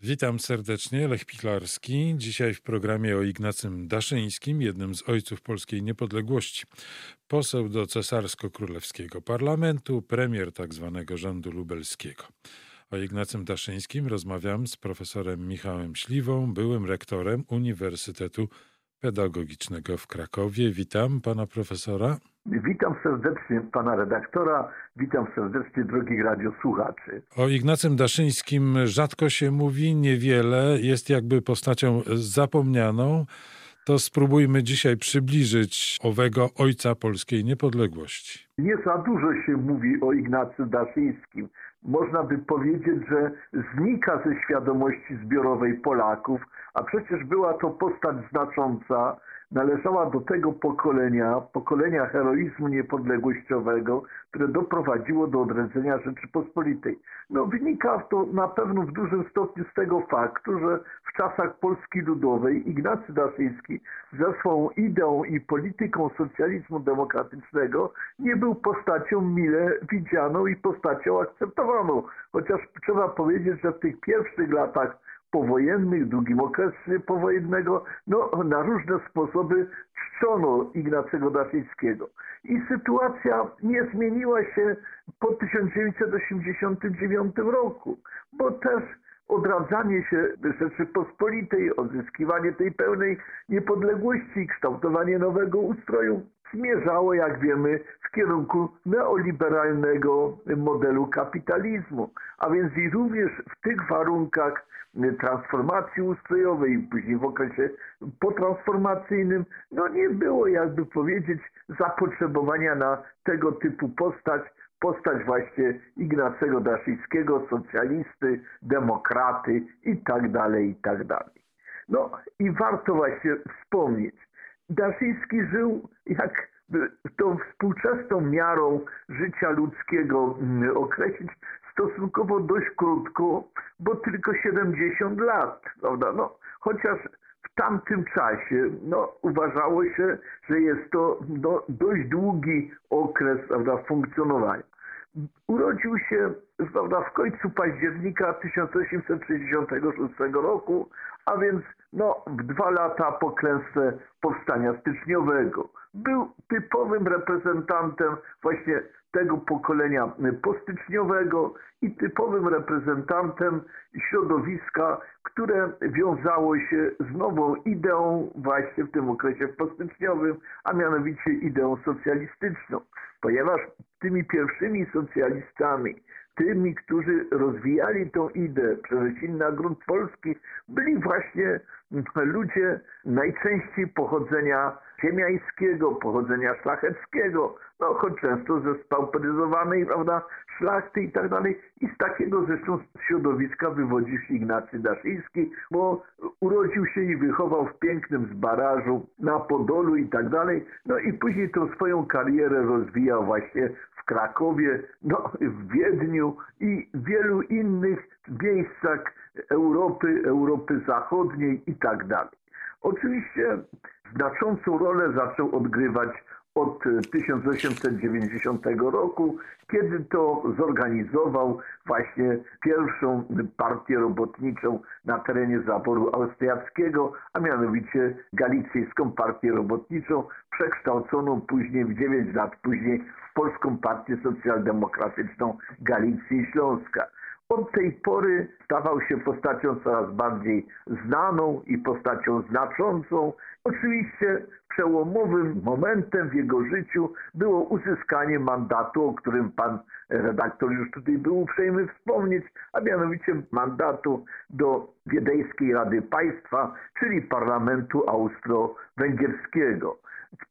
Witam serdecznie, Lech Pichlarski. Dzisiaj w programie o Ignacym Daszyńskim, jednym z ojców polskiej niepodległości. Poseł do cesarsko-królewskiego parlamentu, premier tzw. rządu lubelskiego. O Ignacym Daszyńskim rozmawiam z profesorem Michałem Śliwą, byłym rektorem Uniwersytetu Pedagogicznego w Krakowie. Witam pana profesora. Witam serdecznie pana redaktora, witam serdecznie drogich radiosłuchaczy. O Ignacym Daszyńskim rzadko się mówi, niewiele, jest jakby postacią zapomnianą. To spróbujmy dzisiaj przybliżyć owego ojca polskiej niepodległości. Nie za dużo się mówi o Ignacym Daszyńskim. Można by powiedzieć, że znika ze świadomości zbiorowej Polaków, a przecież była to postać znacząca. Należała do tego pokolenia heroizmu niepodległościowego, które doprowadziło do odrodzenia Rzeczypospolitej. Wynika to na pewno w dużym stopniu z tego faktu, że w czasach Polski Ludowej Ignacy Daszyński ze swą ideą i polityką socjalizmu demokratycznego nie był postacią mile widzianą i postacią akceptowaną. Chociaż trzeba powiedzieć, że w tych pierwszych latach powojennych, długim okresie powojennego, na różne sposoby czczono Ignacego Daszyńskiego. I sytuacja nie zmieniła się po 1989 roku, bo też odradzanie się Rzeczypospolitej, odzyskiwanie tej pełnej niepodległości i kształtowanie nowego ustroju zmierzało, jak wiemy, w kierunku neoliberalnego modelu kapitalizmu. A więc i również w tych warunkach transformacji ustrojowej, później w okresie potransformacyjnym, nie było, jakby powiedzieć, zapotrzebowania na tego typu postać właśnie Ignacego Daszyńskiego, socjalisty, demokraty i tak dalej. I warto właśnie wspomnieć, Daszyński żył, jak tą współczesną miarą życia ludzkiego określić, stosunkowo dość krótko, bo tylko 70 lat, prawda? Chociaż w tamtym czasie uważało się, że jest to dość długi okres, prawda, funkcjonowania. Urodził się, prawda, w końcu października 1866 roku, a więc w 2 lata po klęsce powstania styczniowego. Był typowym reprezentantem właśnie tego pokolenia postyczniowego i typowym reprezentantem środowiska, które wiązało się z nową ideą właśnie w tym okresie postyczniowym, a mianowicie ideą socjalistyczną. Ponieważ tymi pierwszymi socjalistami, tymi, którzy rozwijali tą ideę, przenosili na grunt polski, byli właśnie ludzie najczęściej pochodzenia ziemiańskiego, pochodzenia szlacheckiego, choć często ze spauperyzowanej, prawda, szlachty i tak dalej. I z takiego zresztą środowiska wywodził się Ignacy Daszyński, bo urodził się i wychował w pięknym Zbarażu, na Podolu i tak dalej. I później tą swoją karierę rozwijał właśnie w Krakowie, w Wiedniu i w wielu innych miejscach Europy Zachodniej i tak dalej. Oczywiście znaczącą rolę zaczął odgrywać od 1890 roku, kiedy to zorganizował właśnie pierwszą partię robotniczą na terenie zaboru austriackiego, a mianowicie Galicyjską Partię Robotniczą, przekształconą później, w 9 lat później, w Polską Partię Socjaldemokratyczną Galicji i Śląska. Od tej pory stawał się postacią coraz bardziej znaną i postacią znaczącą. Oczywiście przełomowym momentem w jego życiu było uzyskanie mandatu, o którym pan redaktor już tutaj był uprzejmy wspomnieć, a mianowicie mandatu do Wiedeńskiej Rady Państwa, czyli Parlamentu Austro-Węgierskiego w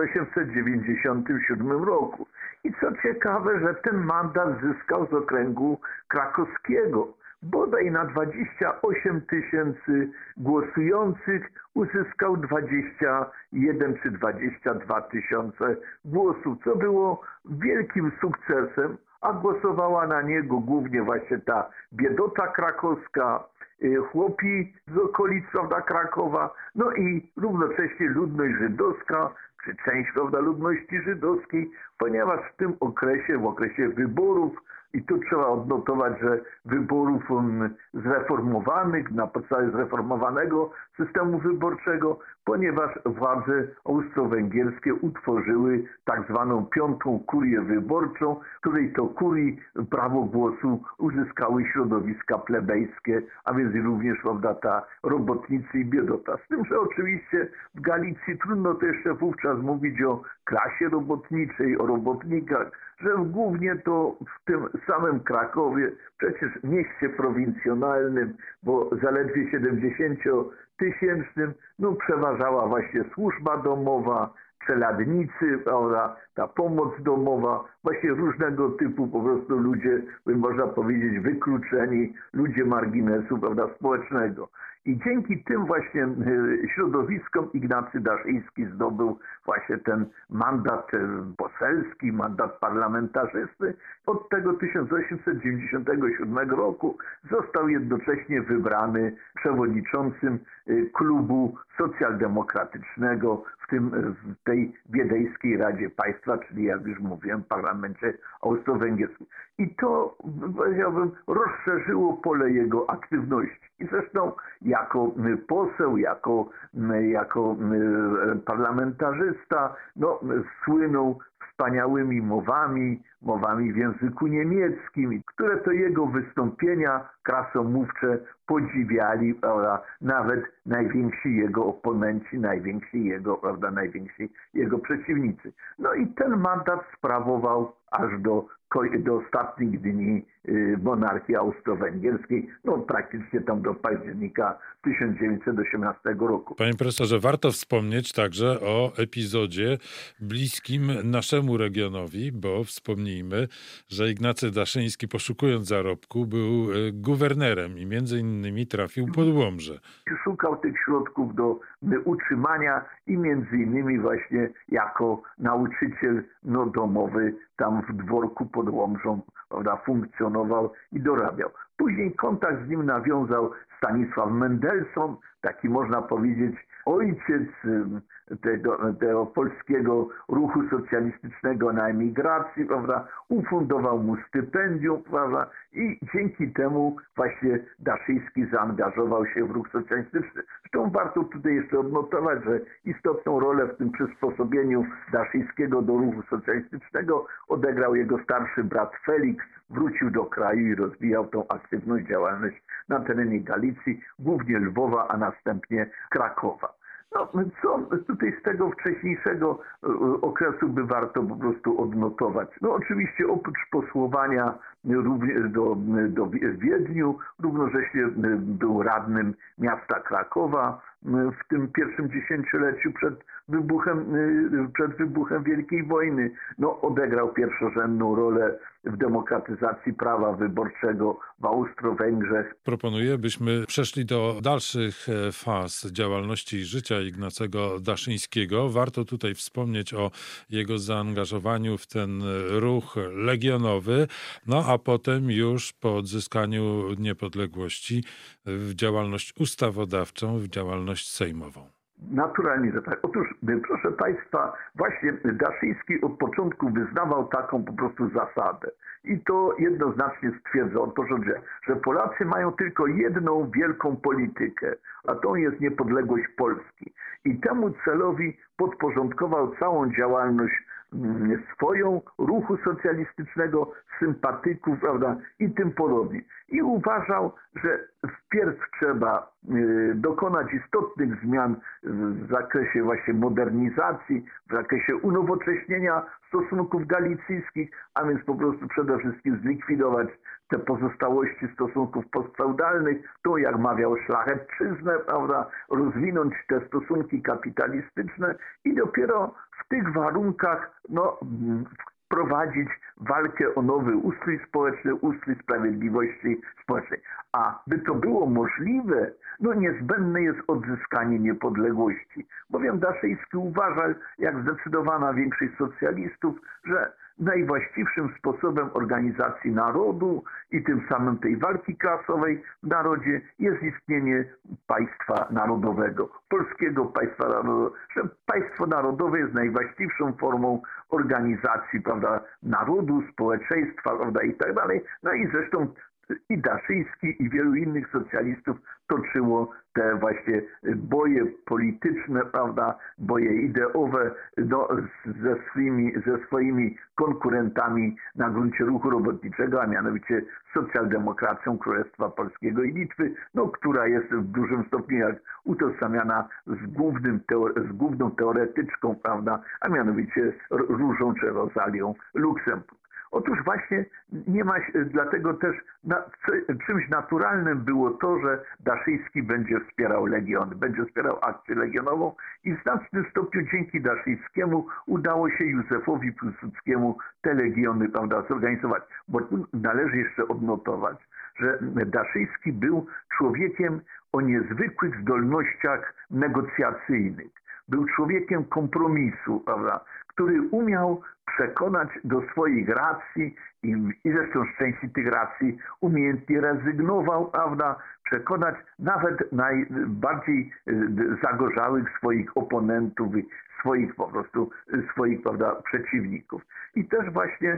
1897 roku. I co ciekawe, że ten mandat zyskał z okręgu krakowskiego. Bodaj na 28 000 głosujących uzyskał 21 czy 22 tysiące głosów, co było wielkim sukcesem, a głosowała na niego głównie właśnie ta biedota krakowska, chłopi z okolic, prawda, Krakowa, i równocześnie ludność żydowska, czy część, prawda, ludności żydowskiej, ponieważ w tym okresie, w okresie wyborów I tu trzeba odnotować, że wyborów zreformowanych, na podstawie zreformowanego systemu wyborczego, ponieważ władze austro-węgierskie utworzyły tak zwaną piątą kurię wyborczą, w której to kurii prawo głosu uzyskały środowiska plebejskie, a więc również, prawda, robotnicy i biedota. Z tym, że oczywiście w Galicji trudno to jeszcze wówczas mówić o klasie robotniczej, o robotnikach, że głównie to w tym samym Krakowie, przecież mieście prowincjonalnym, bo zaledwie 70-tysięcznym, przeważała właśnie służba domowa, czeladnicy, prawda, ta pomoc domowa, właśnie różnego typu po prostu ludzie, można powiedzieć, wykluczeni, ludzie marginesu, prawda, społecznego. I dzięki tym właśnie środowiskom Ignacy Daszyński zdobył właśnie ten mandat poselski, mandat parlamentarzysty. Od tego 1897 roku został jednocześnie wybrany przewodniczącym klubu socjaldemokratycznego w tej Wiedeńskiej Radzie Państwa, czyli jak już mówiłem, parlamencie austro-węgierskim. I to, powiedziałbym, rozszerzyło pole jego aktywności. I zresztą jako poseł, jako parlamentarzysta, słynął wspaniałymi mowami w języku niemieckim, które to jego wystąpienia krasomówcze podziwiali, prawda, nawet najwięksi jego oponenci, najwięksi jego przeciwnicy. No i ten mandat sprawował aż do ostatnich dni monarchii austro-węgierskiej, praktycznie tam do października 1918 roku. Panie profesorze, warto wspomnieć także o epizodzie bliskim naszemu regionowi, bo wspomnijmy, że Ignacy Daszyński, poszukując zarobku, był guwernerem i między innymi trafił pod Łomżę. Szukał tych środków do utrzymania i między innymi właśnie jako nauczyciel domowy tam w dworku pod Łomżą, prawda, funkcjonował i dorabiał. Później kontakt z nim nawiązał Stanisław Mendelssohn, taki można powiedzieć ojciec tego polskiego ruchu socjalistycznego na emigracji, prawda, ufundował mu stypendium, prawda, i dzięki temu właśnie Daszyński zaangażował się w ruch socjalistyczny. Zresztą warto tutaj jeszcze odnotować, że istotną rolę w tym przysposobieniu Daszyńskiego do ruchu socjalistycznego odegrał jego starszy brat Felix. Wrócił do kraju i rozwijał tą aktywność, działalność na terenie Galicji, głównie Lwowa, a następnie Krakowa. Co tutaj z tego wcześniejszego okresu by warto po prostu odnotować? Oczywiście oprócz posłowania w Wiedniu, równocześnie był radnym miasta Krakowa w tym pierwszym dziesięcioleciu przed wybuchem Wielkiej Wojny. Odegrał pierwszorzędną rolę w demokratyzacji prawa wyborczego w Austro-Węgrzech. Proponuję, byśmy przeszli do dalszych faz działalności i życia Ignacego Daszyńskiego. Warto tutaj wspomnieć o jego zaangażowaniu w ten ruch legionowy, a potem już po odzyskaniu niepodległości w działalność ustawodawczą, w działalność sejmową. Naturalnie, że tak. Otóż, proszę Państwa, właśnie Daszyński od początku wyznawał taką po prostu zasadę. I to jednoznacznie stwierdzono, że Polacy mają tylko jedną wielką politykę, a tą jest niepodległość Polski. I temu celowi podporządkował całą działalność swoją, ruchu socjalistycznego, sympatyków, prawda, i tym podobnie. I uważał, że wpierw trzeba dokonać istotnych zmian w zakresie właśnie modernizacji, w zakresie unowocześnienia stosunków galicyjskich, a więc po prostu przede wszystkim zlikwidować te pozostałości stosunków postfeudalnych, to jak mawiał szlachecczyznę, prawda, rozwinąć te stosunki kapitalistyczne i dopiero w tych warunkach prowadzić walkę o nowy ustrój społeczny, ustrój sprawiedliwości społecznej. A by to było możliwe, niezbędne jest odzyskanie niepodległości. Bowiem Daszyński uważał, jak zdecydowana większość socjalistów, że najwłaściwszym sposobem organizacji narodu i tym samym tej walki klasowej w narodzie jest istnienie państwa narodowego, polskiego państwa narodowego. Że państwo narodowe jest najwłaściwszą formą organizacji, prawda, narodu, społeczeństwa, prawda, i tak dalej. No i zresztą i Daszyński, i wielu innych socjalistów toczyło te właśnie boje polityczne, prawda, boje ideowe ze swoimi konkurentami na gruncie ruchu robotniczego, a mianowicie socjaldemokracją Królestwa Polskiego i Litwy, no, która jest w dużym stopniu jak utożsamiana z główną teoretyczką, prawda, a mianowicie Różą czy Rozalią Luksemburg. Otóż właśnie nie ma, dlatego też czymś naturalnym było to, że Daszyński będzie wspierał legiony, będzie wspierał akcję legionową i w znacznym stopniu dzięki Daszyńskiemu udało się Józefowi Piłsudskiemu te legiony, prawda, zorganizować. Bo tu należy jeszcze odnotować, że Daszyński był człowiekiem o niezwykłych zdolnościach negocjacyjnych. Był człowiekiem kompromisu, prawda, który umiał przekonać do swoich racji i zresztą z części tych racji umiejętnie rezygnował, prawda, przekonać nawet najbardziej zagorzałych swoich oponentów, swoich prawda, przeciwników. I też właśnie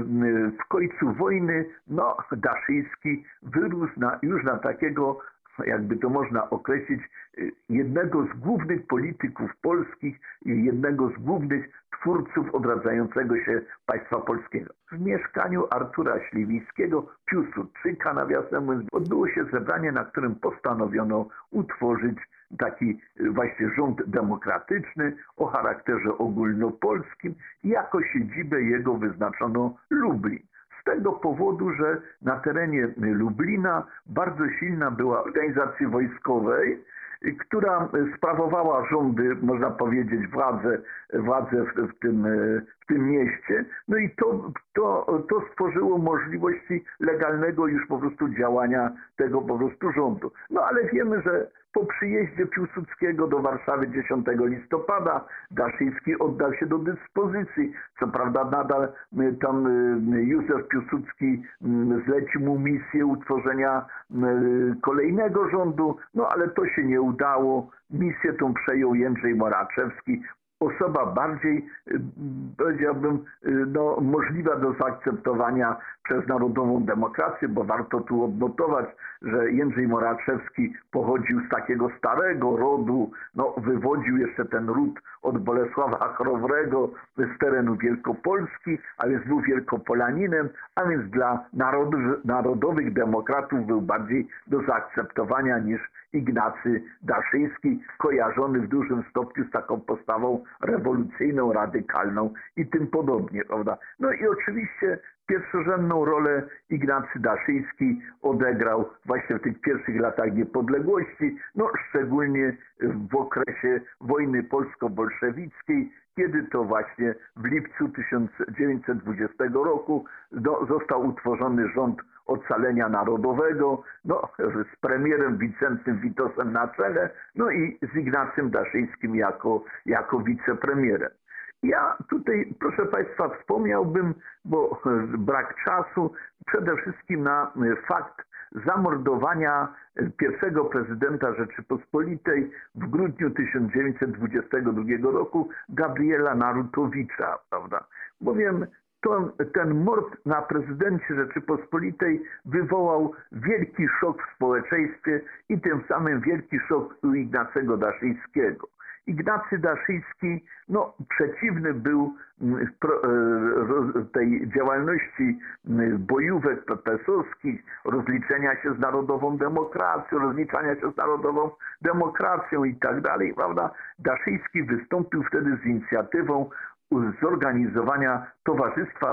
w końcu wojny, no, Daszyński wyrósł już na takiego, jakby to można określić, jednego z głównych polityków polskich i jednego z głównych twórców odradzającego się państwa polskiego. W mieszkaniu Artura Śliwińskiego, Piłsudczyka, nawiasem mówiąc, odbyło się zebranie, na którym postanowiono utworzyć taki właśnie rząd demokratyczny o charakterze ogólnopolskim i jako siedzibę jego wyznaczono Lublin. Z tego powodu, że na terenie Lublina bardzo silna była organizacja wojskowej, która sprawowała rządy, można powiedzieć, władzę w tym mieście. No i to stworzyło możliwości legalnego już po prostu działania tego po prostu rządu. No ale wiemy, że po przyjeździe Piłsudskiego do Warszawy 10 listopada Daszyński oddał się do dyspozycji. Co prawda nadal tam Józef Piłsudski zlecił mu misję utworzenia kolejnego rządu, no ale to się nie udało. Misję tą przejął Jędrzej Moraczewski. Osoba bardziej, powiedziałbym, no, możliwa do zaakceptowania przez narodową demokrację, bo warto tu odnotować, że Jędrzej Moraczewski pochodził z takiego starego rodu, no, wywodził jeszcze ten ród od Bolesława Chrowrego z terenu Wielkopolski, a więc był Wielkopolaninem, a więc dla narodowych demokratów był bardziej do zaakceptowania niż Ignacy Daszyński, kojarzony w dużym stopniu z taką postawą rewolucyjną, radykalną i tym podobnie, prawda? No i oczywiście pierwszorzędną rolę Ignacy Daszyński odegrał właśnie w tych pierwszych latach niepodległości, no szczególnie w okresie wojny polsko-bolszewickiej, kiedy to właśnie w lipcu 1920 roku został utworzony rząd ocalenia narodowego, no, z premierem Wincentym Witosem na czele, no i z Ignacym Daszyńskim jako wicepremierem. Ja tutaj, proszę Państwa, wspomniałbym, bo brak czasu, przede wszystkim na fakt zamordowania pierwszego prezydenta Rzeczypospolitej w grudniu 1922 roku Gabriela Narutowicza, prawda? Bowiem ten mord na prezydencie Rzeczypospolitej wywołał wielki szok w społeczeństwie i tym samym wielki szok u Ignacego Daszyńskiego. Ignacy Daszyński, no, przeciwny był tej działalności bojówek PPS-owskich, rozliczenia się z narodową demokracją, rozliczania się z narodową demokracją i tak dalej, prawda? Daszyński wystąpił wtedy z inicjatywą zorganizowania Towarzystwa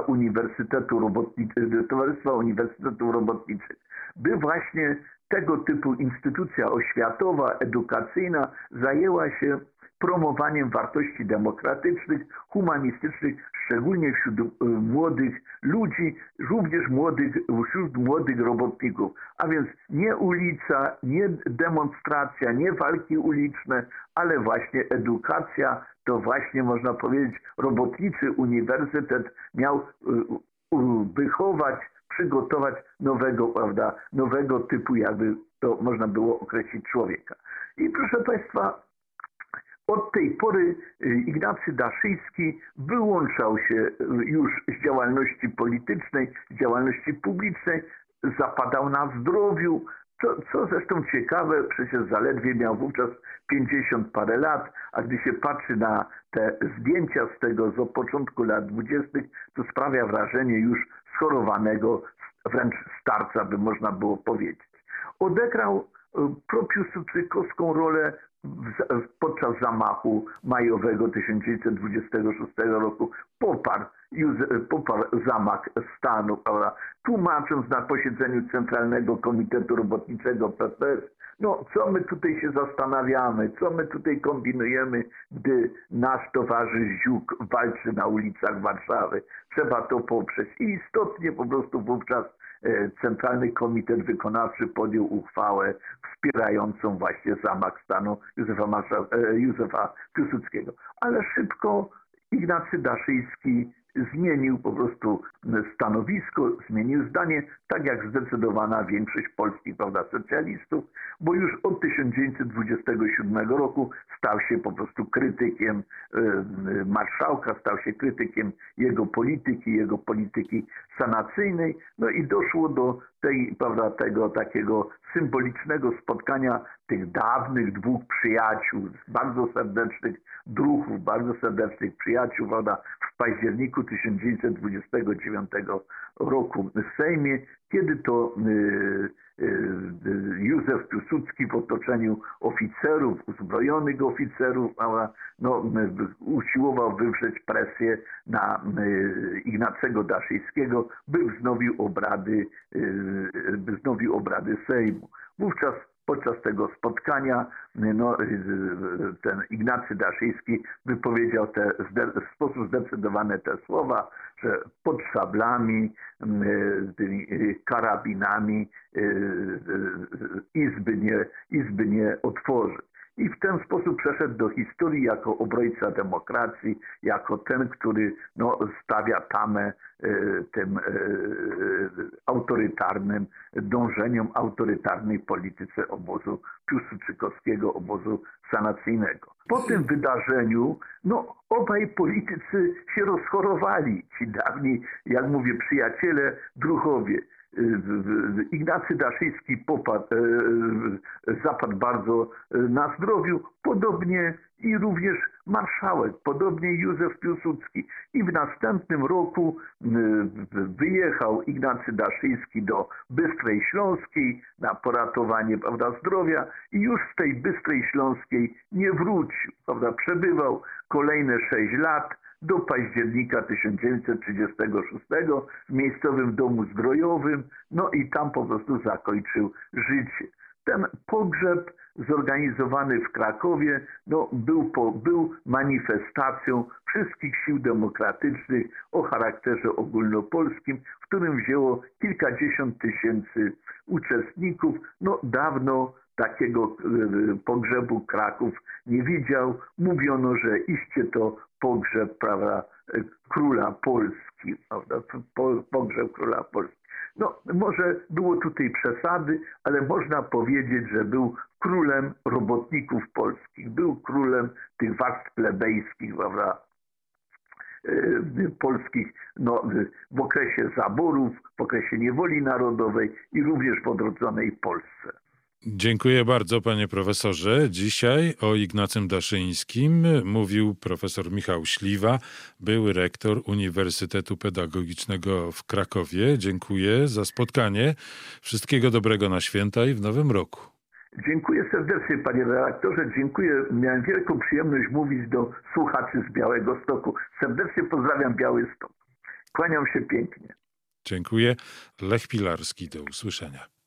Uniwersytetów Robotniczych. By właśnie tego typu instytucja oświatowa, edukacyjna zajęła się promowaniem wartości demokratycznych, humanistycznych, szczególnie wśród młodych ludzi, również wśród młodych robotników. A więc nie ulica, nie demonstracja, nie walki uliczne, ale właśnie edukacja, to właśnie można powiedzieć robotniczy uniwersytet miał wychować, przygotować nowego typu, jakby to można było określić, człowieka. I proszę Państwa, od tej pory Ignacy Daszyński wyłączał się już z działalności politycznej, z działalności publicznej, zapadał na zdrowiu, co zresztą ciekawe, przecież zaledwie miał wówczas 50 parę lat, a gdy się patrzy na te zdjęcia z tego z początku lat 20., to sprawia wrażenie już schorowanego, wręcz starca, by można było powiedzieć. Odegrał propiłsudczykowską rolę podczas zamachu majowego 1926 roku. Poparł zamach stanu, prawda? Tłumacząc na posiedzeniu Centralnego Komitetu Robotniczego PPS, no co my tutaj się zastanawiamy, co my tutaj kombinujemy, gdy nasz towarzysz Ziuk walczy na ulicach Warszawy. Trzeba to poprzeć. I istotnie po prostu wówczas Centralny Komitet Wykonawczy podjął uchwałę wspierającą właśnie zamach stanu Józefa Piłsudskiego. Ale szybko Ignacy Daszyński zmienił po prostu stanowisko, zmienił zdanie, tak jak zdecydowana większość polskich, prawda, socjalistów, bo już od 1927 roku stał się po prostu krytykiem marszałka, stał się krytykiem jego polityki sanacyjnej, no i doszło do tego takiego symbolicznego spotkania tych dawnych dwóch przyjaciół, bardzo serdecznych druhów, bardzo serdecznych przyjaciół, prawda, w październiku 1929 roku w Sejmie, kiedy to Józef Piłsudski w otoczeniu oficerów, uzbrojonych oficerów, usiłował wywrzeć presję na Ignacego Daszyńskiego, by wznowił obrady Sejmu. Wówczas podczas tego spotkania ten Ignacy Daszyński wypowiedział w sposób zdecydowany te słowa, że pod szablami, tymi karabinami izby nie otworzy. I w ten sposób przeszedł do historii jako obrońca demokracji, jako ten, który stawia tamę tym autorytarnym dążeniom, autorytarnej polityce obozu piłsudczykowskiego, obozu sanacyjnego. Po tym wydarzeniu obaj politycy się rozchorowali, ci dawni, jak mówię, przyjaciele, druhowie. Ignacy Daszyński zapadł bardzo na zdrowiu, podobnie i również marszałek, podobnie Józef Piłsudski. I w następnym roku wyjechał Ignacy Daszyński do Bystrej Śląskiej na poratowanie, prawda, zdrowia i już z tej Bystrej Śląskiej nie wrócił, prawda, przebywał kolejne 6 lat, do października 1936 w miejscowym domu zdrojowym, i tam po prostu zakończył życie. Ten pogrzeb zorganizowany w Krakowie był manifestacją wszystkich sił demokratycznych o charakterze ogólnopolskim, w którym wzięło kilkadziesiąt tysięcy uczestników. Dawno takiego pogrzebu Kraków nie widział. Mówiono, że iście to pogrzeb, prawda, króla Polski, prawda, pogrzeb króla Polski. Może było tutaj przesady, ale można powiedzieć, że był królem robotników polskich, był królem tych warstw plebejskich, prawda, polskich, w okresie zaborów, w okresie niewoli narodowej i również w odrodzonej Polsce. Dziękuję bardzo, panie profesorze. Dzisiaj o Ignacym Daszyńskim mówił profesor Michał Śliwa, były rektor Uniwersytetu Pedagogicznego w Krakowie. Dziękuję za spotkanie. Wszystkiego dobrego na święta i w nowym roku. Dziękuję serdecznie, panie redaktorze. Dziękuję. Miałem wielką przyjemność mówić do słuchaczy z Białegostoku. Serdecznie pozdrawiam Białystok. Kłaniam się pięknie. Dziękuję. Lech Pilarski, do usłyszenia.